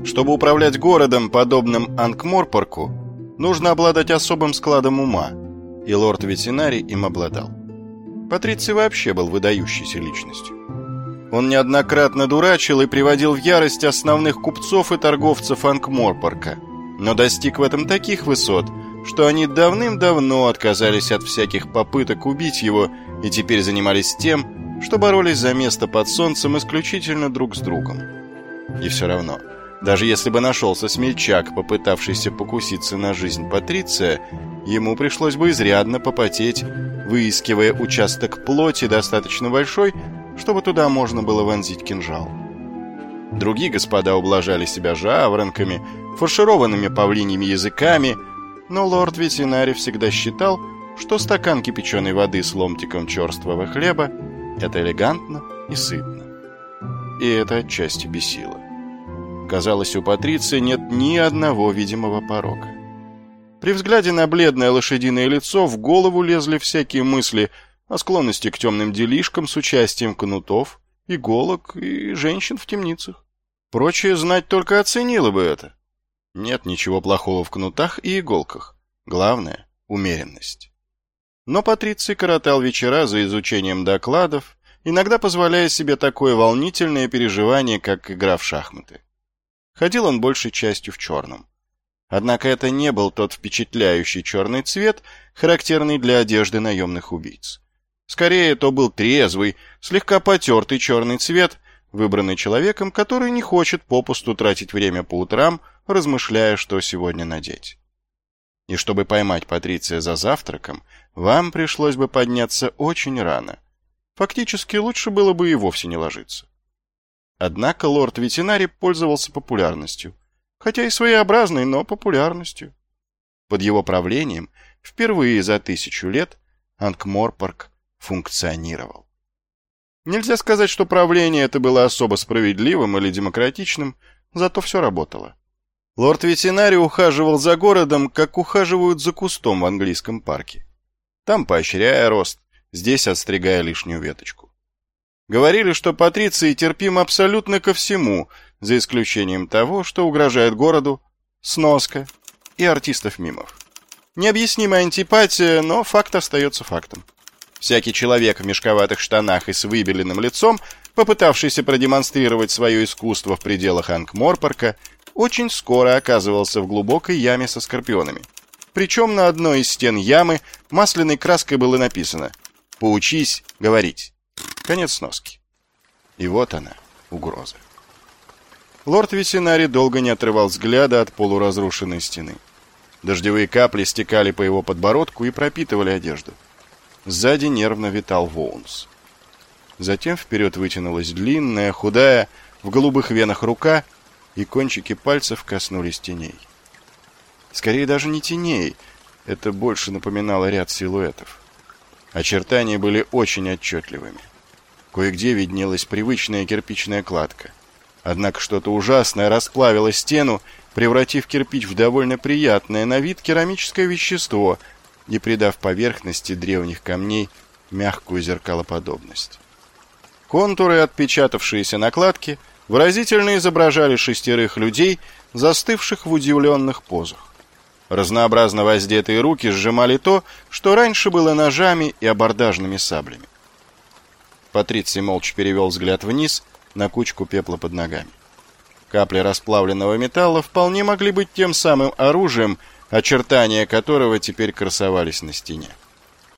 Чтобы управлять городом, подобным Анкморпорку, нужно обладать особым складом ума, и лорд-ветеринарий им обладал. Патриций вообще был выдающейся личностью. Он неоднократно дурачил и приводил в ярость основных купцов и торговцев Анкморпорка, но достиг в этом таких высот, что они давным-давно отказались от всяких попыток убить его и теперь занимались тем, что боролись за место под солнцем исключительно друг с другом. И все равно, даже если бы нашелся смельчак, попытавшийся покуситься на жизнь Патриция, ему пришлось бы изрядно попотеть, выискивая участок плоти достаточно большой, чтобы туда можно было вонзить кинжал. Другие господа ублажали себя жаворонками, фаршированными павлиньими языками, но лорд-ветеринарий всегда считал, что стакан кипяченой воды с ломтиком черствого хлеба – это элегантно и сытно. И это отчасти бесило. Казалось, у Патриция нет ни одного видимого порока. При взгляде на бледное лошадиное лицо в голову лезли всякие мысли о склонности к темным делишкам с участием кнутов, иголок и женщин в темницах. Прочее знать только оценило бы это. Нет ничего плохого в кнутах и иголках. Главное — умеренность. Но Патриций коротал вечера за изучением докладов, иногда позволяя себе такое волнительное переживание, как игра в шахматы. Ходил он большей частью в черном. Однако это не был тот впечатляющий черный цвет, характерный для одежды наемных убийц. Скорее, то был трезвый, слегка потертый черный цвет, выбранный человеком, который не хочет попусту тратить время по утрам, размышляя, что сегодня надеть. И чтобы поймать Патриция за завтраком, вам пришлось бы подняться очень рано. Фактически, лучше было бы и вовсе не ложиться. Однако лорд-ветеринарий пользовался популярностью, хотя и своеобразной, но популярностью. Под его правлением впервые за 1000 лет Анкморпорк функционировал. Нельзя сказать, что правление это было особо справедливым или демократичным, зато все работало. Лорд-ветеринарий ухаживал за городом, как ухаживают за кустом в английском парке. Там поощряя рост, здесь отстригая лишнюю веточку. Говорили, что Патриций терпим абсолютно ко всему, за исключением того, что угрожает городу, сноска и артистов-мимов. Необъяснимая антипатия, но факт остается фактом. Всякий человек в мешковатых штанах и с выбеленным лицом, попытавшийся продемонстрировать свое искусство в пределах Анкморпорка, очень скоро оказывался в глубокой яме со скорпионами. Причем на одной из стен ямы масляной краской было написано «Поучись говорить». Конец сноски. И вот она, угроза. Лорд-ветеринарий долго не отрывал взгляда от полуразрушенной стены. Дождевые капли стекали по его подбородку и пропитывали одежду. Сзади нервно витал Воунс. Затем вперед вытянулась длинная, худая, в голубых венах рука, и кончики пальцев коснулись теней. Скорее даже не теней, это больше напоминало ряд силуэтов. Очертания были очень отчетливыми. Кое-где виднелась привычная кирпичная кладка. Однако что-то ужасное расплавило стену, превратив кирпич в довольно приятное на вид керамическое вещество и придав поверхности древних камней мягкую зеркалоподобность. Контуры, отпечатавшиеся на кладке, выразительно изображали 6 людей, застывших в удивленных позах. Разнообразно воздетые руки сжимали то, что раньше было ножами и абордажными саблями. Патриций молча перевел взгляд вниз на кучку пепла под ногами. Капли расплавленного металла вполне могли быть тем самым оружием, очертания которого теперь красовались на стене.